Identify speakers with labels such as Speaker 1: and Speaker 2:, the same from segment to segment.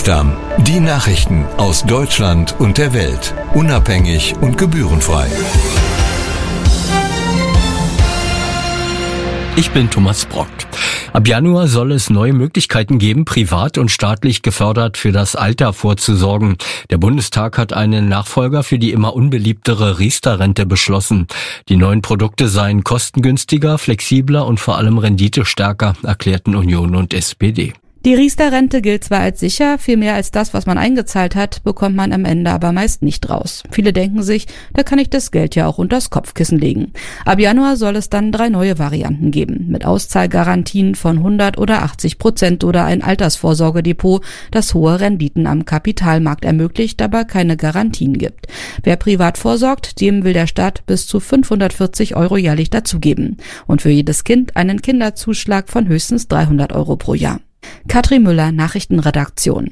Speaker 1: Potsdam. Die Nachrichten aus Deutschland und der Welt. Unabhängig und gebührenfrei.
Speaker 2: Ich bin Thomas Brock. Ab Januar soll es neue Möglichkeiten geben, privat und staatlich gefördert für das Alter vorzusorgen. Der Bundestag hat einen Nachfolger für die immer unbeliebtere Riester-Rente beschlossen. Die neuen Produkte seien kostengünstiger, flexibler und vor allem renditestärker, erklärten Union und SPD.
Speaker 3: Die Riester-Rente gilt zwar als sicher, viel mehr als das, was man eingezahlt hat, bekommt man am Ende aber meist nicht raus. Viele denken sich, da kann ich das Geld ja auch unters Kopfkissen legen. Ab Januar soll es dann 3 neue Varianten geben, mit Auszahlgarantien von 100 oder 80% oder ein Altersvorsorgedepot, das hohe Renditen am Kapitalmarkt ermöglicht, aber keine Garantien gibt. Wer privat vorsorgt, dem will der Staat bis zu 540 € jährlich dazugeben und für jedes Kind einen Kinderzuschlag von höchstens 300 € pro Jahr. Katrin Müller, Nachrichtenredaktion.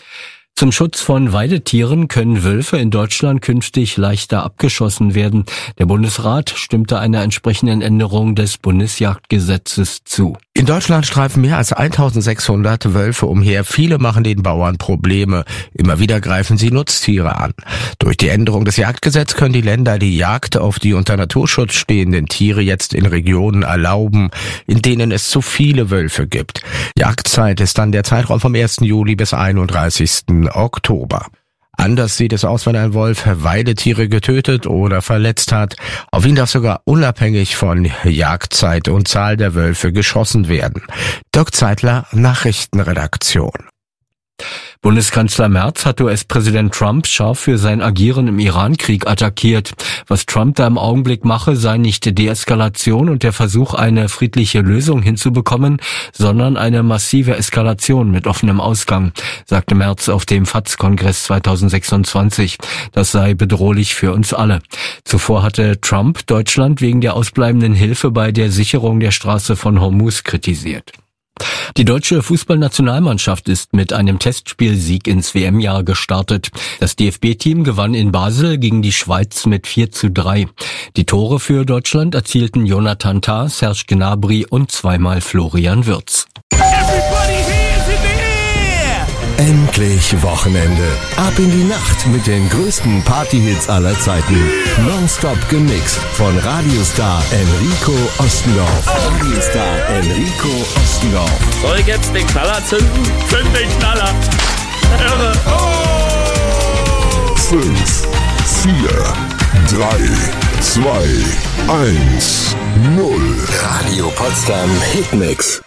Speaker 2: Zum Schutz von Weidetieren können Wölfe in Deutschland künftig leichter abgeschossen werden. Der Bundesrat stimmte einer entsprechenden Änderung des Bundesjagdgesetzes zu.
Speaker 4: In Deutschland streifen mehr als 1600 Wölfe umher. Viele machen den Bauern Probleme. Immer wieder greifen sie Nutztiere an. Durch die Änderung des Jagdgesetzes können die Länder die Jagd auf die unter Naturschutz stehenden Tiere jetzt in Regionen erlauben, in denen es zu viele Wölfe gibt. Jagdzeit ist dann der Zeitraum vom 1. Juli bis 31. Oktober. Anders sieht es aus, wenn ein Wolf Weidetiere getötet oder verletzt hat. Auf ihn darf sogar unabhängig von Jagdzeit und Zahl der Wölfe geschossen werden. Dirk Zeitler, Nachrichtenredaktion.
Speaker 2: Bundeskanzler Merz hat US-Präsident Trump scharf für sein Agieren im Iran-Krieg attackiert. Was Trump da im Augenblick mache, sei nicht Deeskalation und der Versuch, eine friedliche Lösung hinzubekommen, sondern eine massive Eskalation mit offenem Ausgang, sagte Merz auf dem FATS-Kongress 2026. Das sei bedrohlich für uns alle. Zuvor hatte Trump Deutschland wegen der ausbleibenden Hilfe bei der Sicherung der Straße von Hormuz kritisiert. Die deutsche Fußballnationalmannschaft ist mit einem Testspielsieg ins WM-Jahr gestartet. Das DFB-Team gewann in Basel gegen die Schweiz mit 4:3. Die Tore für Deutschland erzielten Jonathan Tah, Serge Gnabry und zweimal Florian Wirtz.
Speaker 1: Endlich Wochenende. Ab in die Nacht mit den größten Partyhits aller Zeiten. Nonstop gemixt von Radiostar Enrico Ostendorf.
Speaker 5: Soll ich jetzt den Knaller zünden? Zünd den Knaller! Irre! Oh!
Speaker 6: 5, 4, 3, 2, 1, 0.
Speaker 1: Radio Potsdam Hitmix.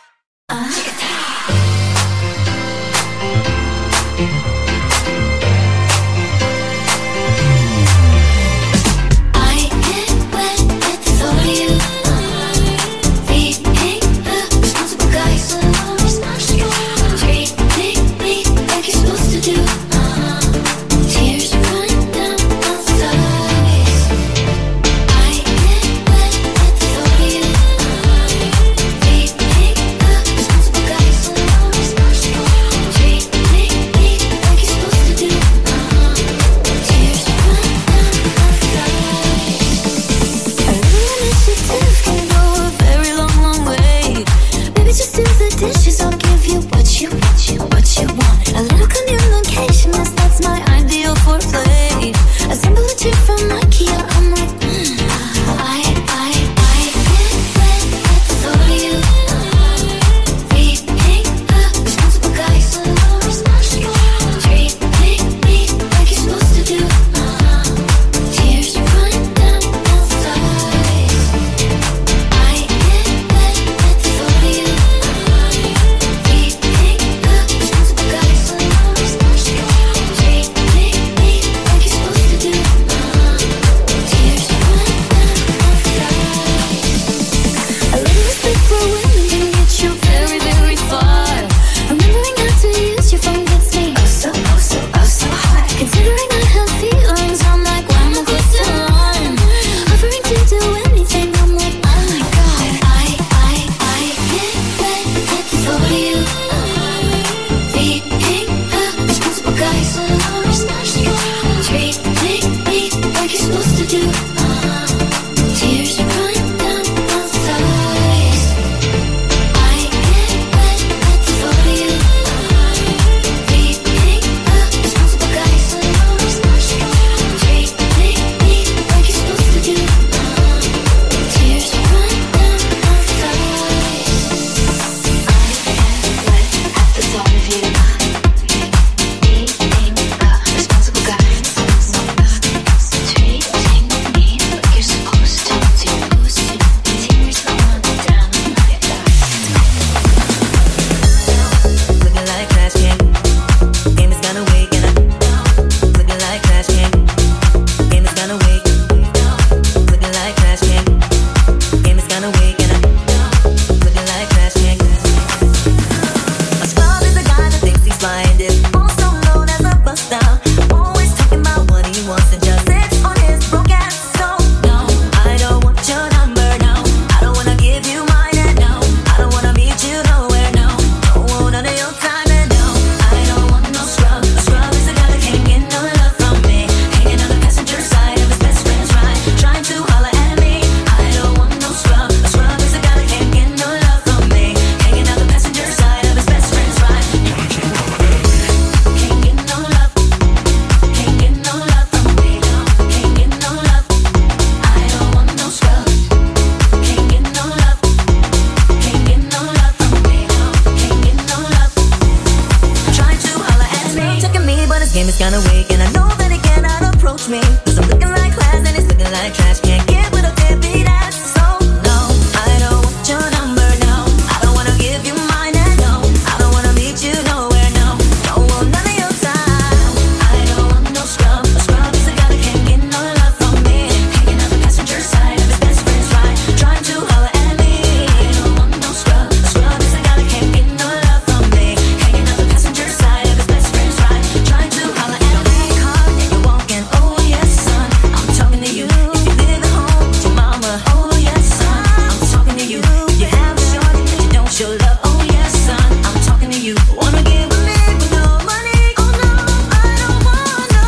Speaker 7: game is kinda weak, and I know that it cannot approach me. Cause I'm looking like class and it's looking like trash. Can't get with a deadbeat ass. So no, I don't want your number, no. I don't wanna give you mine, and no, I don't wanna meet you nowhere, no. Don't want none of your time. I don't want no scrub. A scrub is a guy that can't get no love from me. Hanging out the passenger side of his best friend's ride, trying to holler at me. I don't want no scrub. A scrub is a guy that can't get no love from me. Hanging out the passenger side of his best friend's ride, trying to holler at me. Hard and you're walking, oh yes son, I'm talking to you. If you live at home with your mama, oh yes son, I'm talking to you. If you have a shorty that you don't show love, oh yes son, I'm talking to you. Wanna give a man with no money? Oh no, I don't want no.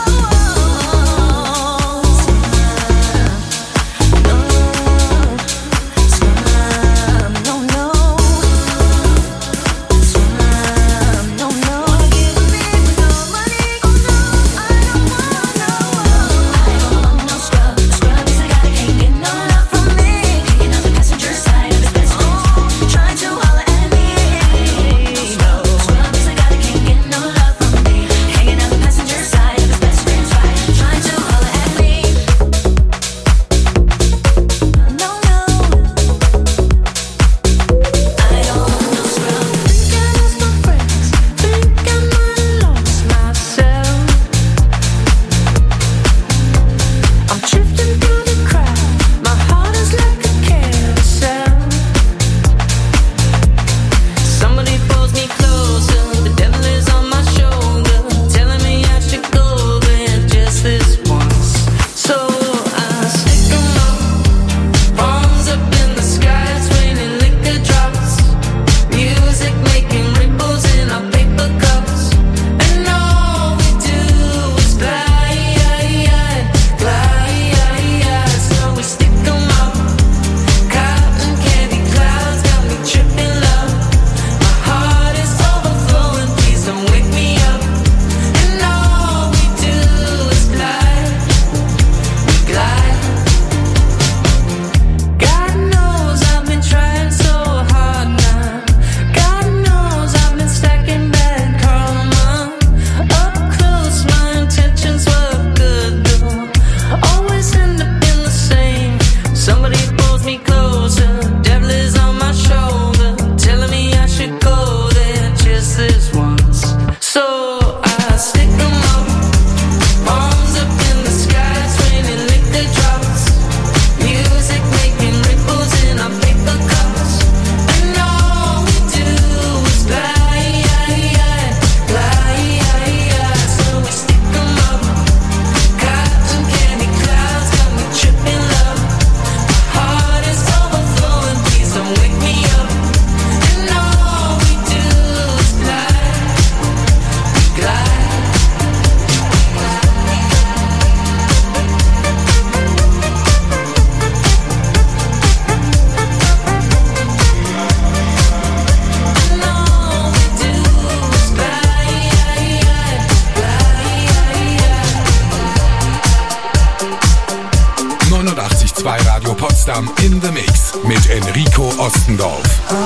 Speaker 6: Radio Potsdam in the Mix mit Enrico Ostendorf.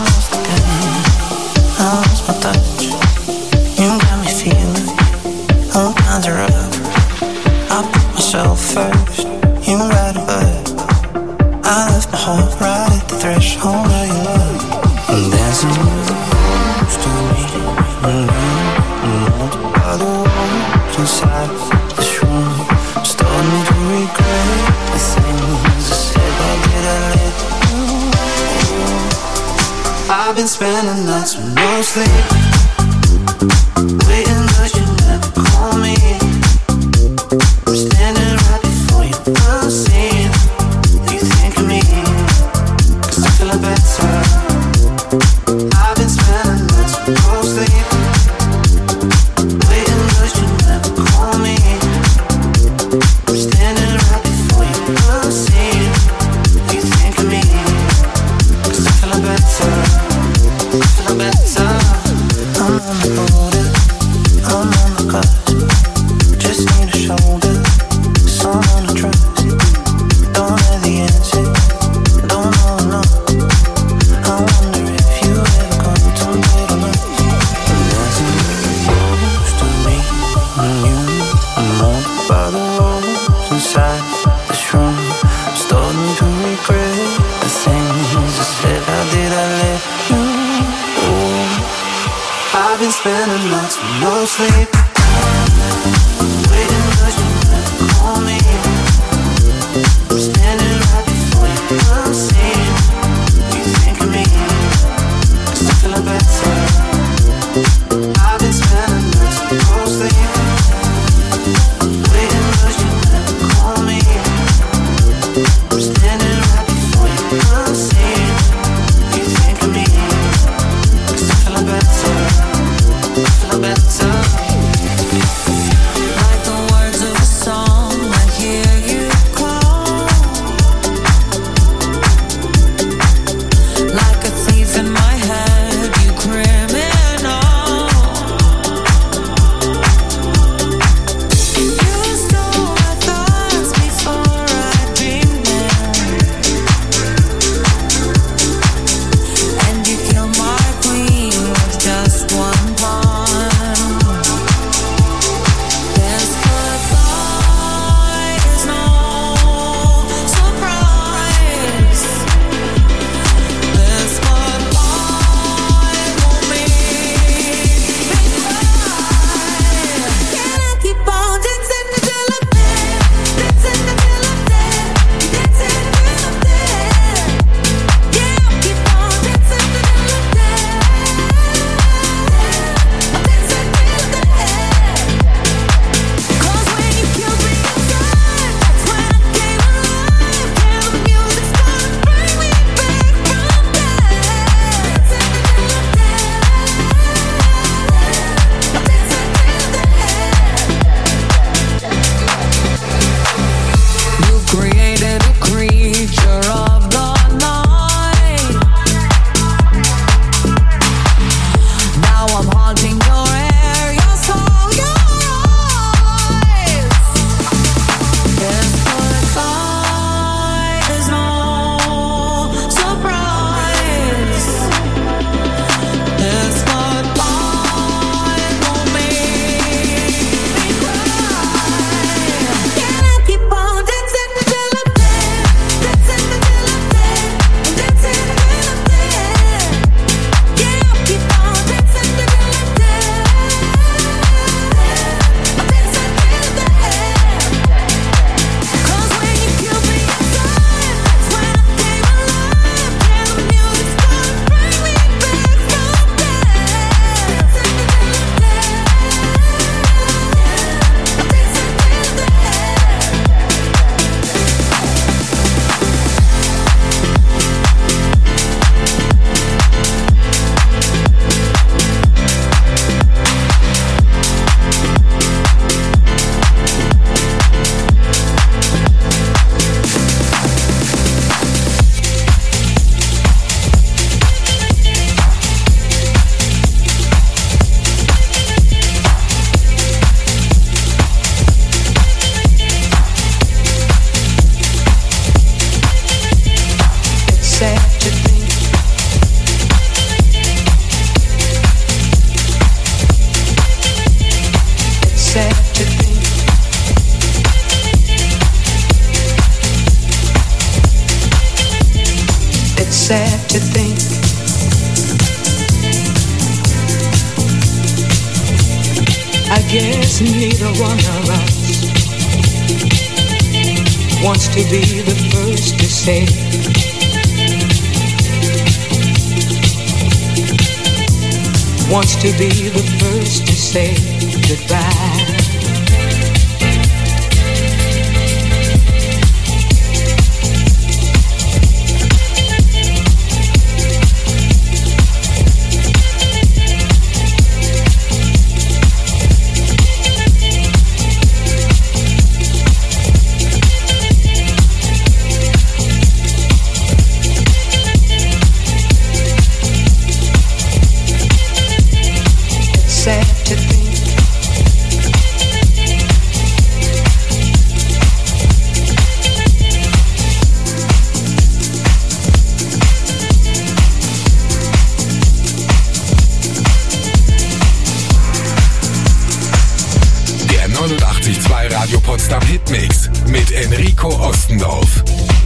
Speaker 8: I've been spending nights with no sleep, waiting but you never call me. I'm standing right before you, unseen. Do you think of me? 'Cause I'm feeling better. I've been spending nights with no sleep, waiting but you never call me. I'm standing right before you, unseen. Do you think of me? 'Cause I'm feeling better. Feeling better.
Speaker 9: to think I guess neither one of us wants to be the first to say wants to be the first to say goodbye. Sad to think
Speaker 6: Der 89.2 Radio Potsdam Hitmix mit Enrico Ostendorf.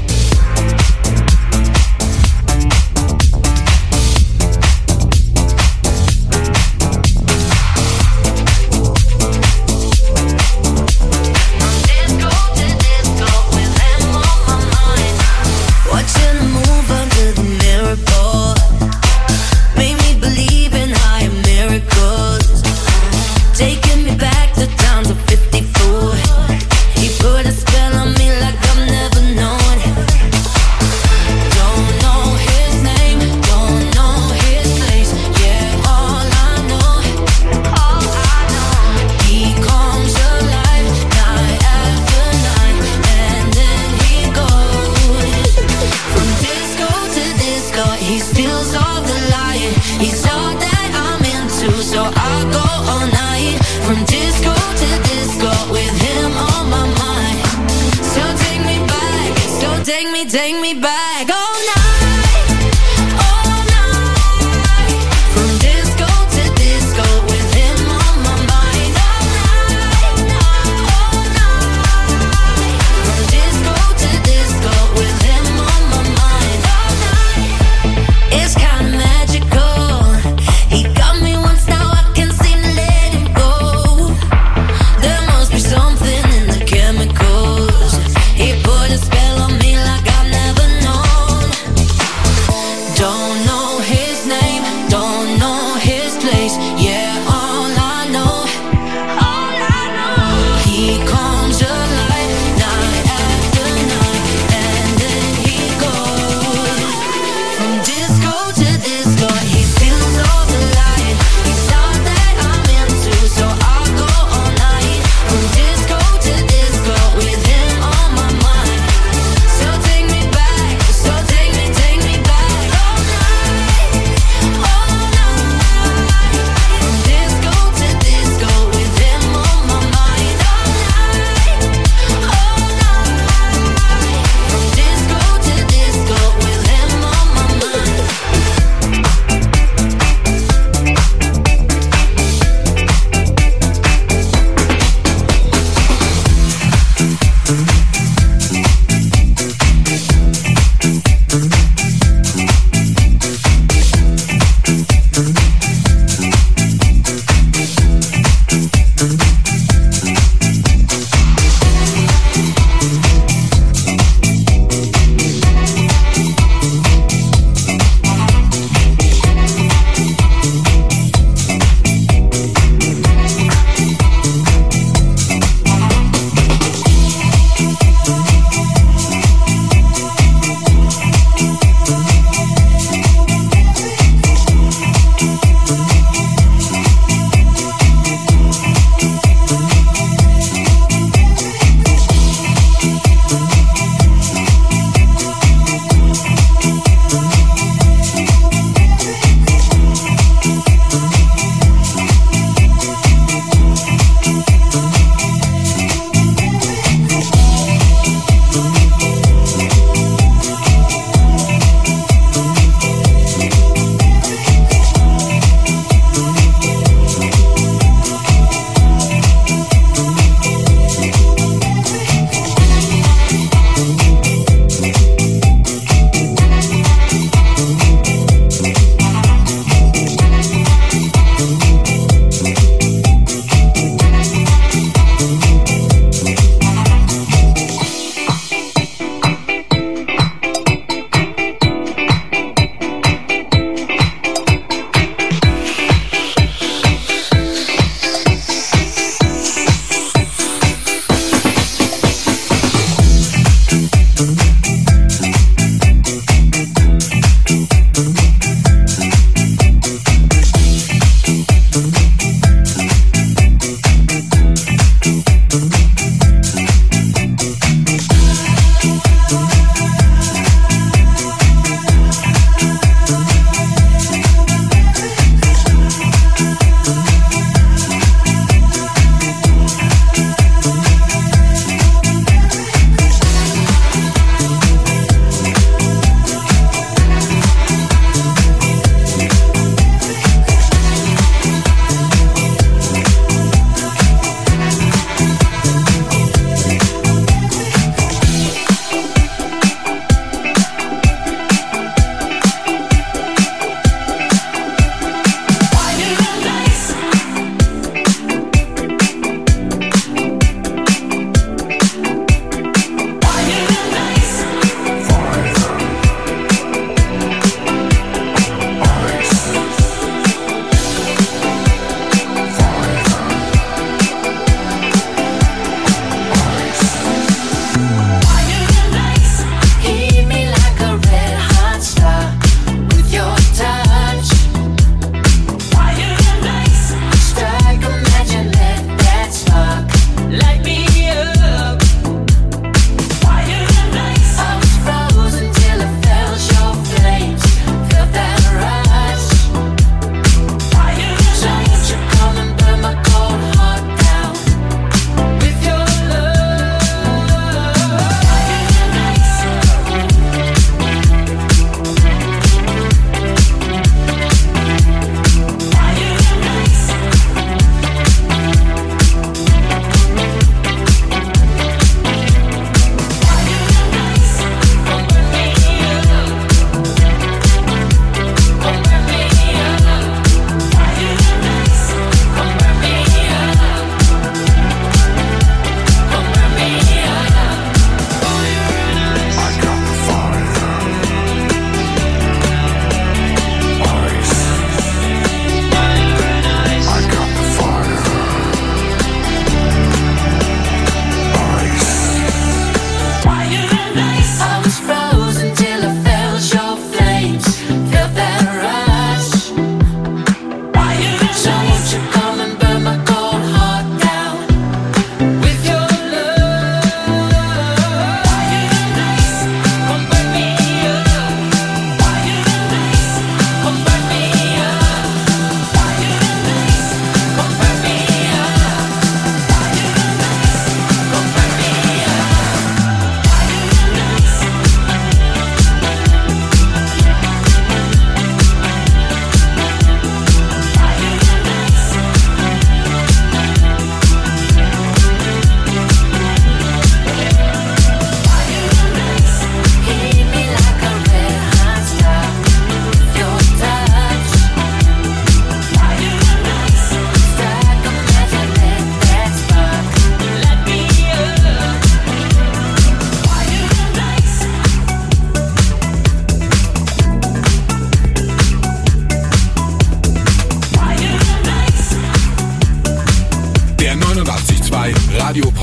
Speaker 7: Take me back all night, all night. From disco to disco with him on my mind. All night, all night. From disco to disco with him on my mind. All night. It's kinda magical. He got me once, now I can't seem to let him go. There must be something in the chemicals. He put a spell on me like I've never known.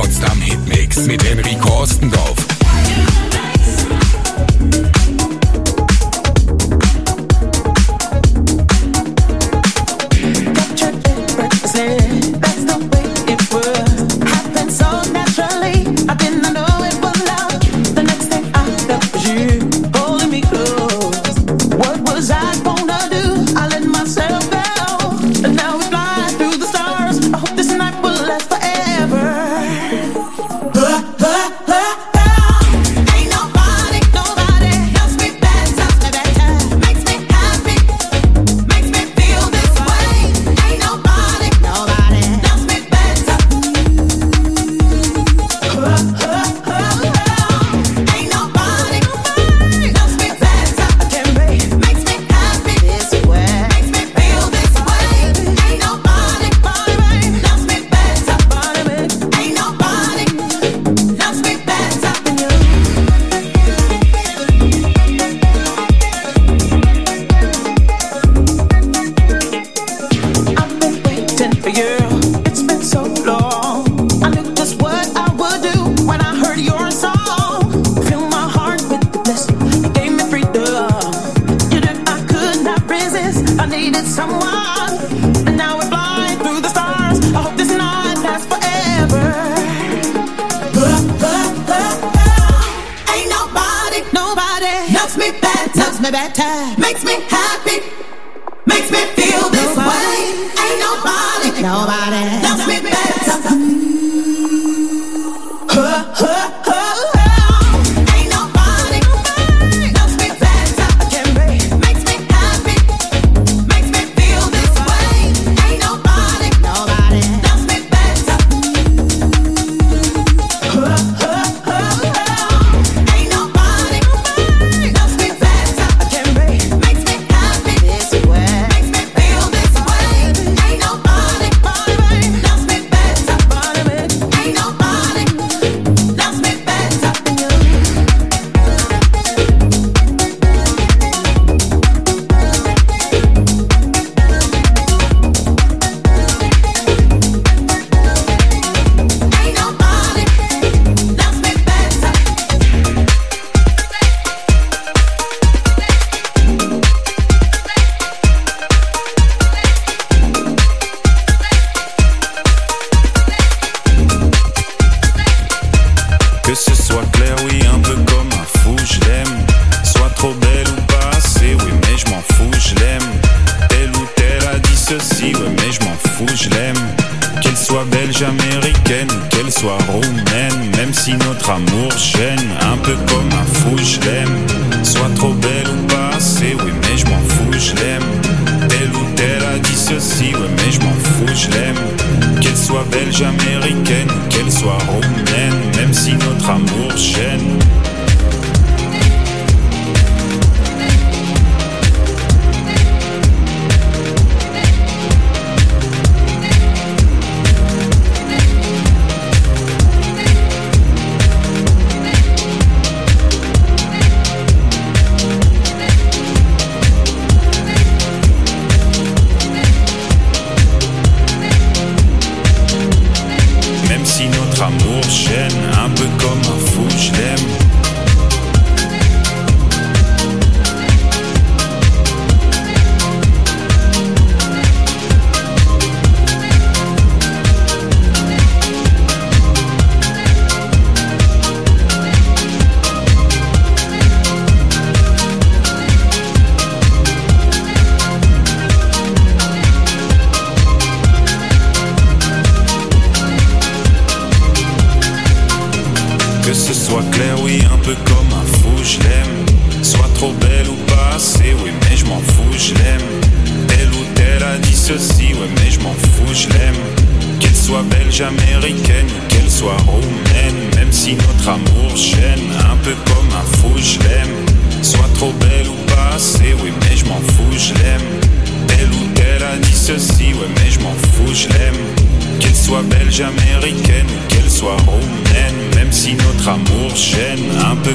Speaker 6: Potsdam Hitmix mit Enrico Ostendorf.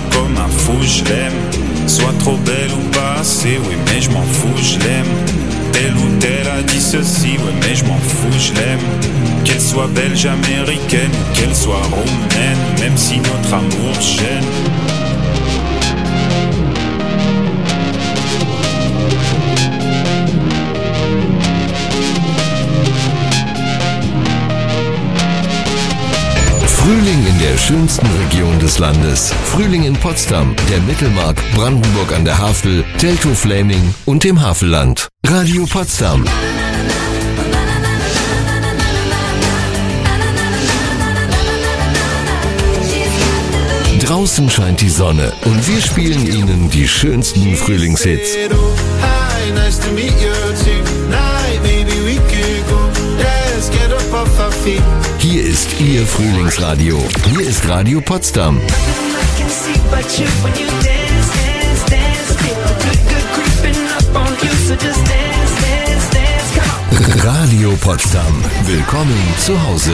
Speaker 10: Soit trop belle ou pas assez, oui mais je m'en fous, je l'aime. Telle ou telle a dit ceci, ouais mais je m'en fous, je l'aime. Qu'elle soit belge, américaine ou qu'elle soit roumaine, même si notre amour gêne.
Speaker 1: Frühling in der schönsten Region des Landes. Frühling in Potsdam, der Mittelmark, Brandenburg an der Havel, Teltow-Fläming und dem Havelland. Radio Potsdam. Draußen scheint die Sonne und wir spielen Ihnen die schönsten Frühlingshits.
Speaker 8: Hi, nice to meet you tonight. Maybe we could go. Let's get up off our feet.
Speaker 1: Hier ist Ihr Frühlingsradio. Hier ist Radio Potsdam. Radio Potsdam. Willkommen zu Hause.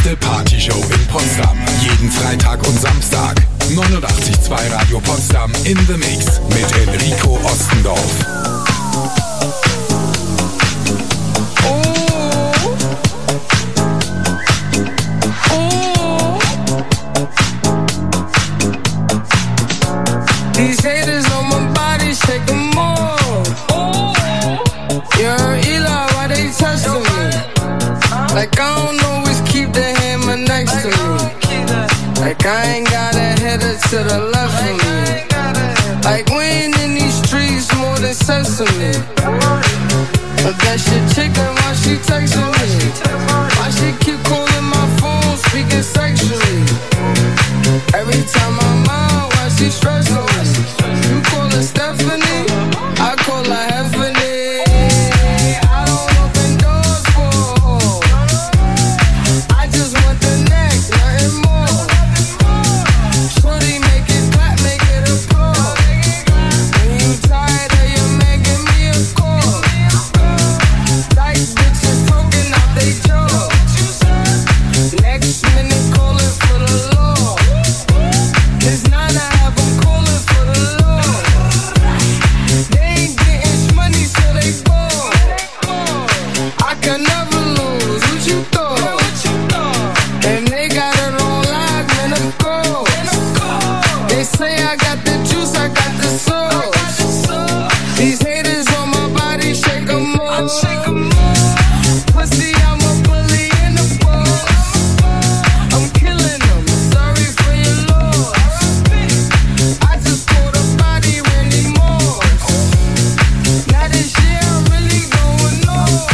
Speaker 6: beste Partyshow in Potsdam. Jeden Freitag und Samstag. 89.2 Radio Potsdam in the Mix mit Enrico Ostendorf.
Speaker 11: These haters on my body, shake them off. You're Eli, why they testing me? Like I don't always keep the hammer next to me. Like I ain't got a header to the left of me. Like we ain't in these streets more than sesame. But that shit chicken, why she texting me? Why she keep calling my phone, speaking sexually? Every time I'm out, why she stressing me? You call her Stephanie, I call her Heffany. I don't open doors for. I just want the neck, nothing more. Shorty make it clap, make it applaud. When you tired of your man, give me a call. Dice bitches poking out they jaw. Next minute calling for the law. It's 9 to have them calling for the law. They ain't getting money so they ball. I can never lose, what you thought? And they got it on live, man, of course. They say I got the juice, I got the sauce. These haters on my body, shake them off. Pussy, I'm a bully in the boss. I'm killing them, sorry for your loss. I just caught a body, Randy Moss. Now this year I'm really going off.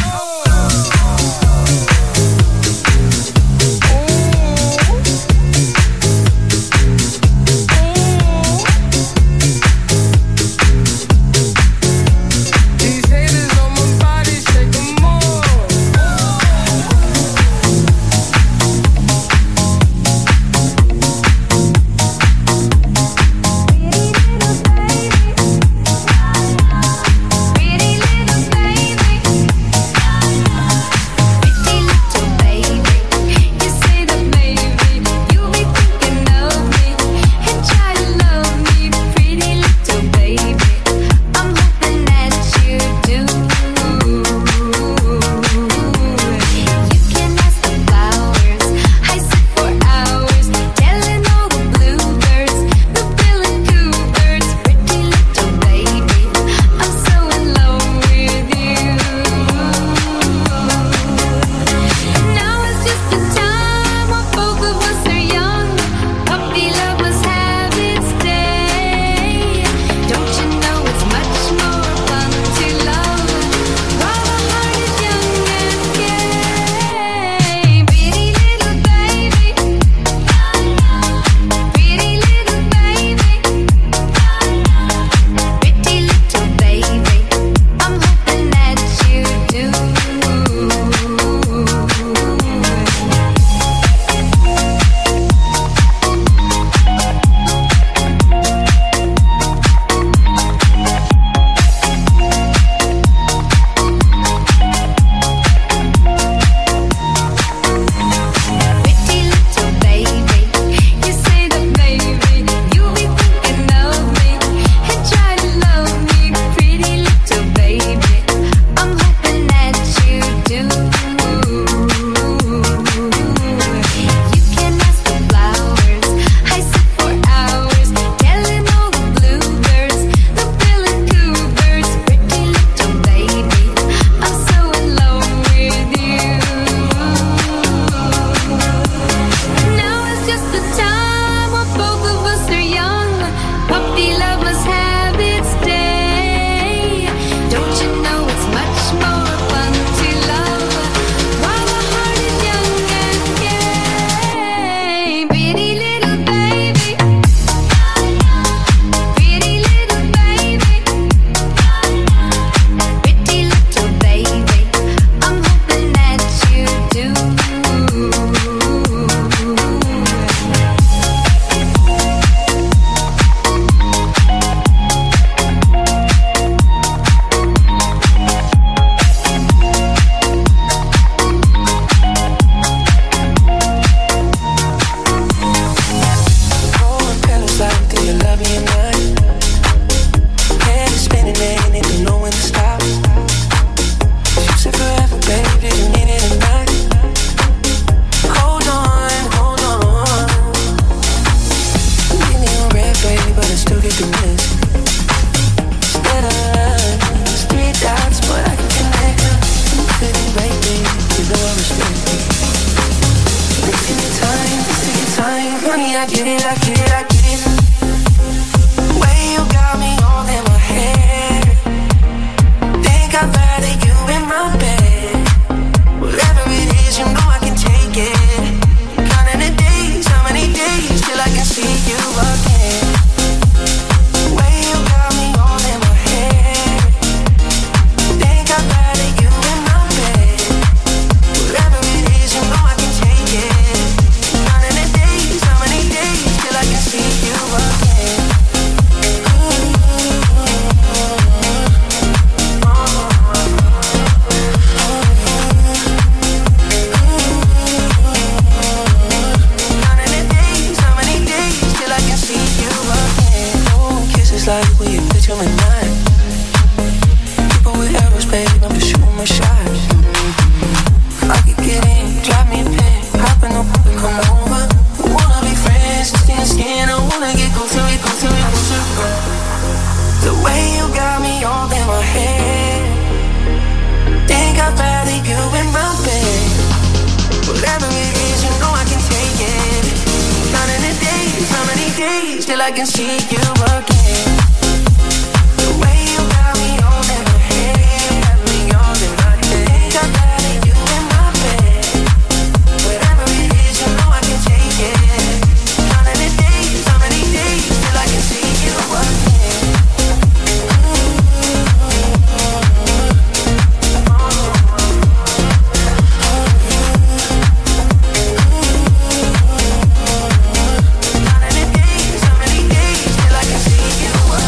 Speaker 11: These haters on my body, shake them
Speaker 8: I get it, I get it, I get it. Way you got me all in my head. Think I'd rather you in my bed. Whatever it is, you know I can take it. Counting the days, how many days till I can see you again. Way you got me all in my head. Think I'd rather you in my bed. Whatever it is, you know I can take it. Counting the days, how many days till I can see you again. Like we a picture in mind. People with arrows, babe, I'm just shooting my shot. If I could get in, drop me a pin, hop in the pool and come over. Wanna be friends, skin to skin. I wanna get closer, closer. The way you got me all in my head. Think I'd rather you in my bed. Whatever it is, you know I can take it. Counting the days, how many days till I can see you again. The way you got me all in my head, got me all in my head. Think I'd rather you in my bed. Whatever it is, you know I can take it. Counting the days, how many days till I can see you again. Counting the days, how many days till I can see you again.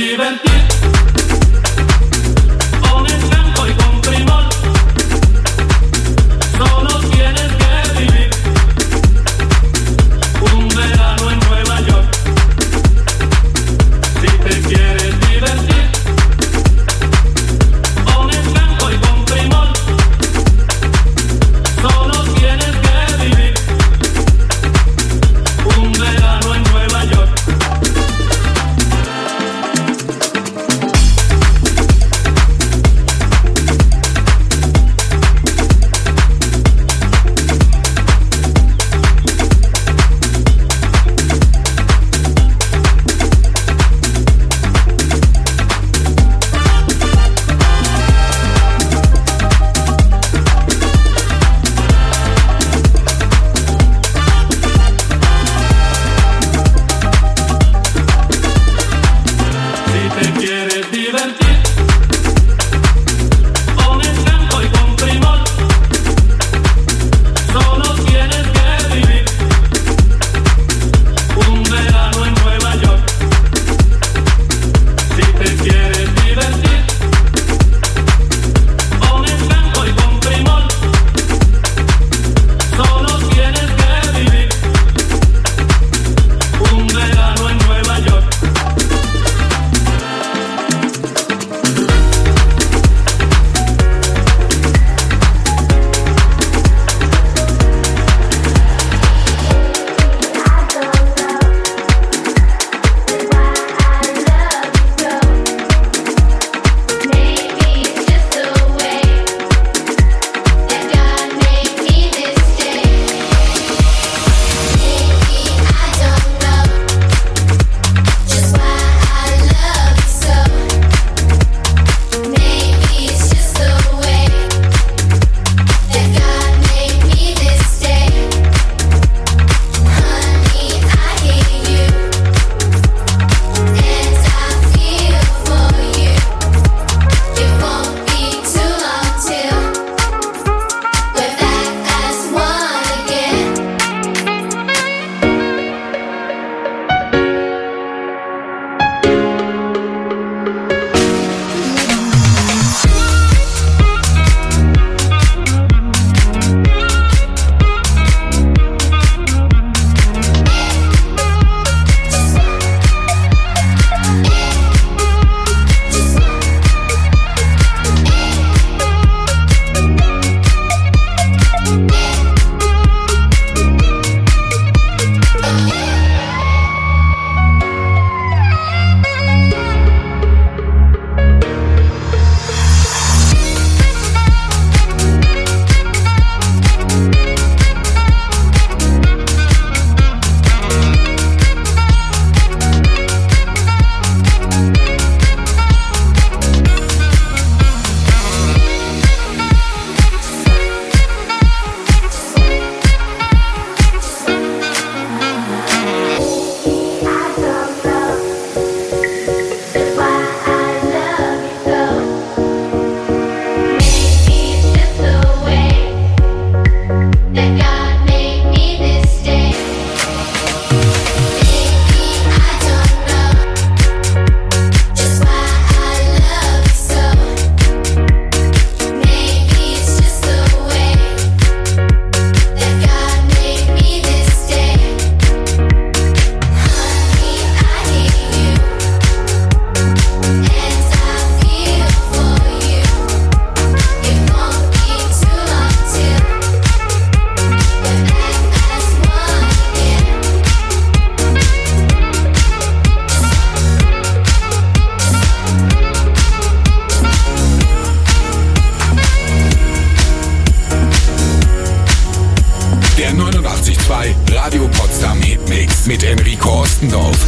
Speaker 6: Radio Potsdam Hitmix mit Enrico Ostendorf.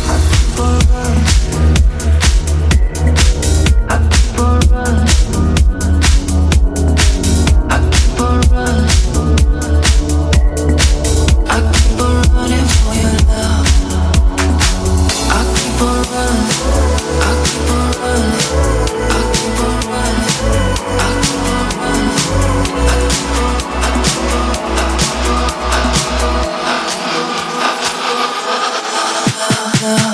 Speaker 8: Love.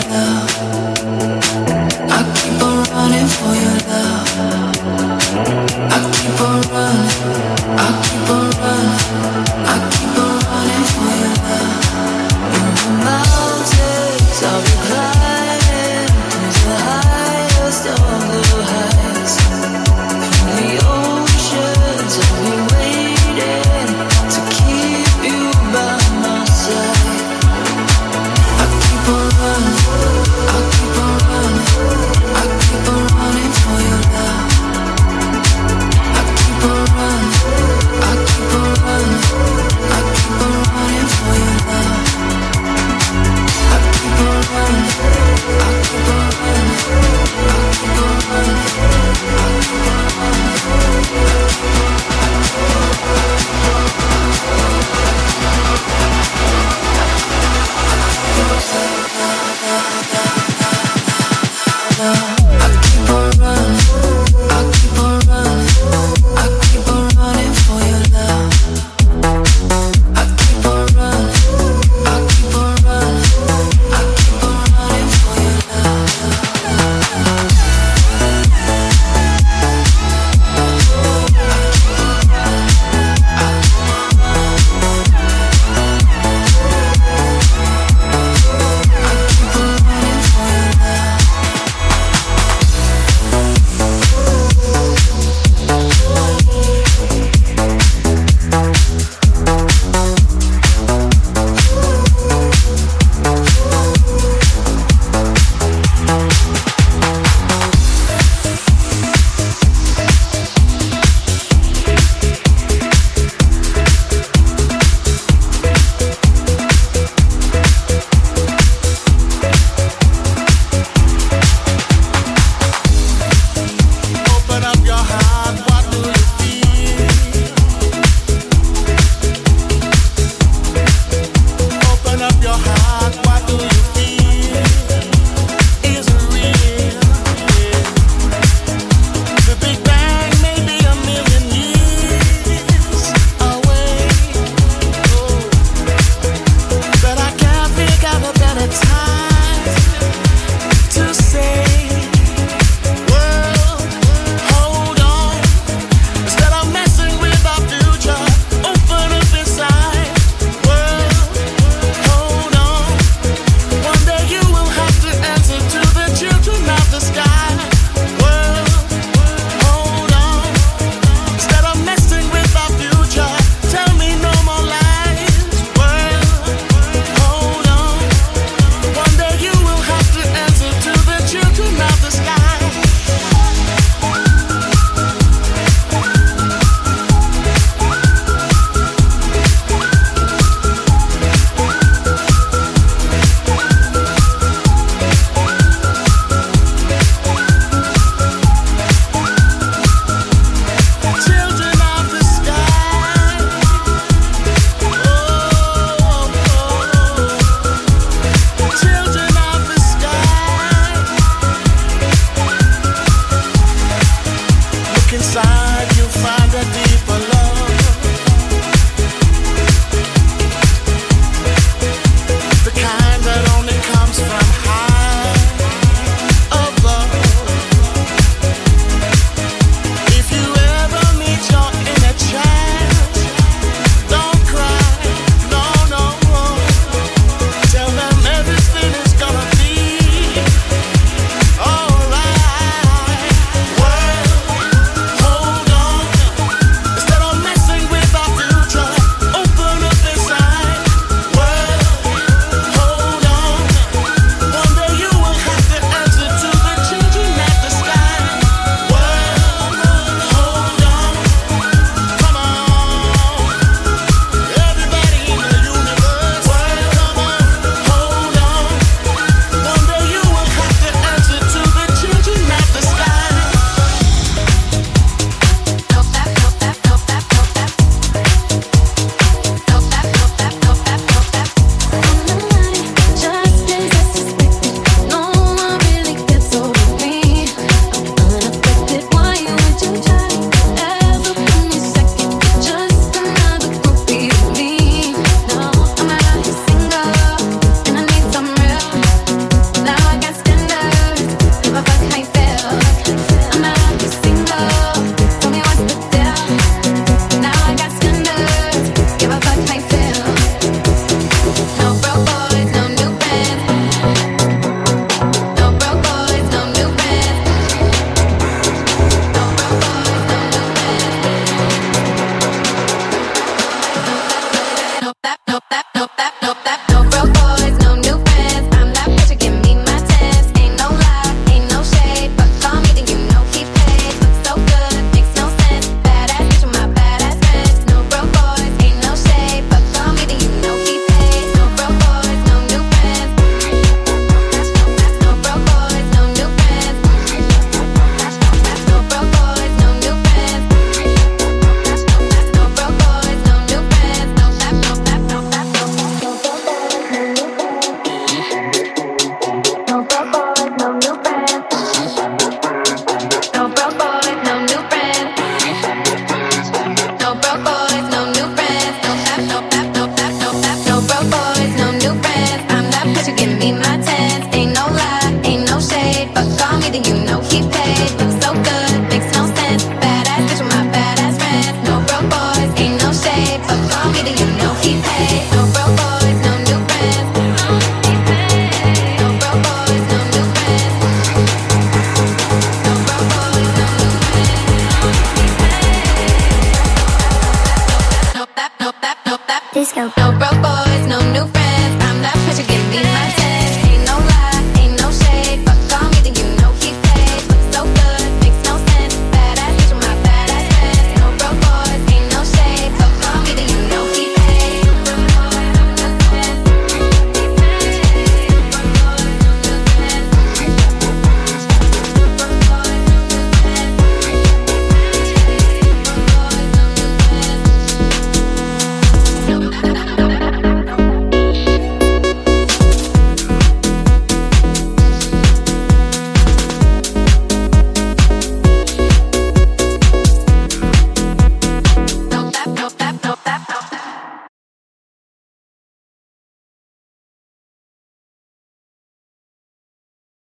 Speaker 8: love.